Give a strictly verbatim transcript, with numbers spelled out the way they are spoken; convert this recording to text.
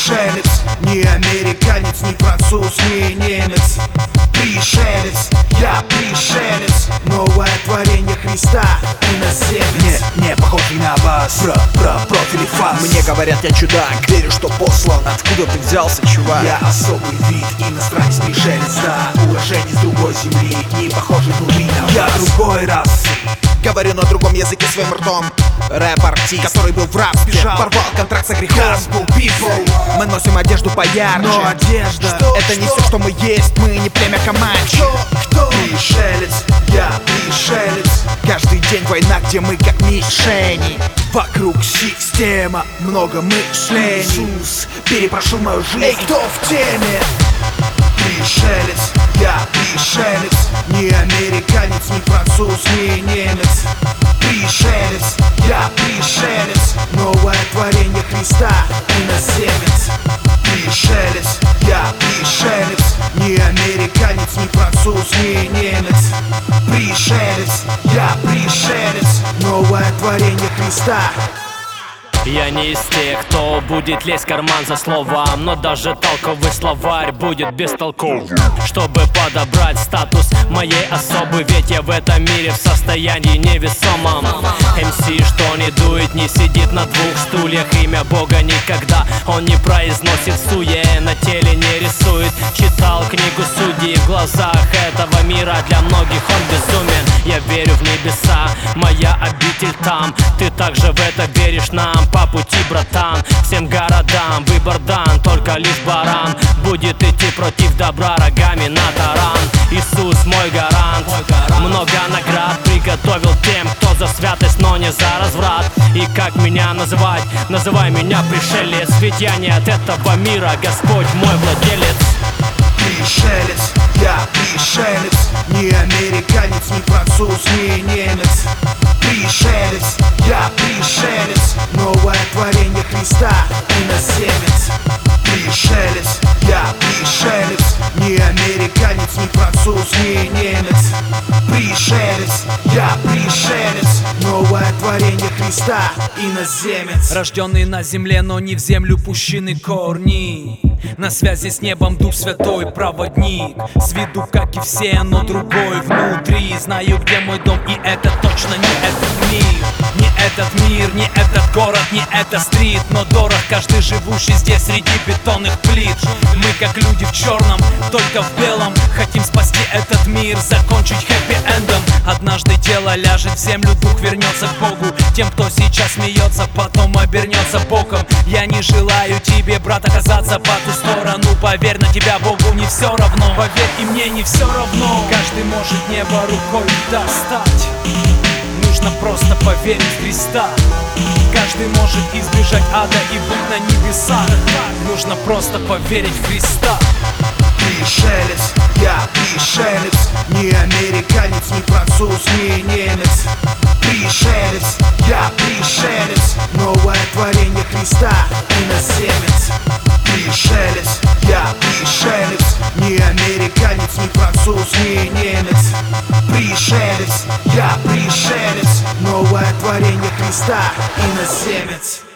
пришелец, не американец, не француз, не немец. Пришелец, я пришелец, новое творение Христа, иноземец. Не, не похожий на вас, про, про профили фас. Мне говорят, я чудак, верю, что послан. Откуда ты взялся, чувак? Я особый вид, иностранец, пришелец, да. Уроженец другой земли, не похожий внутри на вас. Я другой расы, говорю на другом языке своим ртом. Рэп-артист, который был в рабстве, бежал, порвал контракт с грехом. Gospel people. Мы носим одежду поярче, но одежда что? Это не все, что мы есть, мы не племя Команчи. Кто? Пришелец, я пришелец. Каждый день война, где мы как мишени. Вокруг система, много мышлений. Иисус перепрошил мою жизнь. Эй, кто в теме? Пришелец, я пришелец, не американец, не француз, не немец. Пришелец, я пришелец, новое творение Христа, иноземец. Пришелец, я пришелец, не американец, не француз, не немец. Пришелец, я пришелец, новое творение Христа. Я не из тех, кто будет лезть в карман за словом, но даже толковый словарь будет бестолковым, чтобы подобрать статус моей особы. Ведь я в этом мире в состоянии невесомом. эм си, что не дует, не сидит на двух стульях. Имя Бога никогда он не произносит суе, на теле не рисует. Читал книгу судей, в глазах этого мира для многих он безумен. Я верю в небеса, моя обитель там. Ты также в это веришь нам? По пути, братан, всем городам выбор дан, только лишь баран будет идти против добра рогами на таран. Иисус мой гарант, много наград приготовил тем, кто за святость, но не за разврат. И как меня называть? Называй меня пришелец, ведь я не от этого мира, Господь мой владелец. Пришелец, я пришелец, не американец, не француз, не немец. Пришелец, я пришелец, новое творение Христа, иноземец. Пришелец, я пришелец, не американец, не француз, не немец. Пришелец, я пришелец, новое творение Христа, иноземец. Рожденный на земле, но не в землю пущены корни. На связи с небом Дух Святой, проводник. С виду, как и все, но другой внутри. Знаю, где мой дом, и это точно не этот мир. Не этот мир, не этот город, не это стрит. Но дорог каждый живущий здесь среди бетонных плит. Мы как люди в черном, только в белом. Хотим спасти этот мир, закончить хэппи-эндом. Однажды тело ляжет в землю, дух вернется к Богу. Тем, кто сейчас смеется, потом обернется боком. Я не желаю тебе, брат, оказаться по ту сторону. Поверь, на тебя Богу не все равно. Поверь, и мне не все равно. Каждый может небо рукой достать. Нужно просто поверить в Христа. Каждый может избежать ада и быть на небесах. Нужно просто поверить в Христа. Пришелец, я пришелец, не американец, не француз, не немец. Пришелец, я пришелец, новое творение Христа, иноземец. Пришелец, я пришелец, не американец, не француз, не немец. Пришелец, я пришелец, новое творение Христа, иноземец.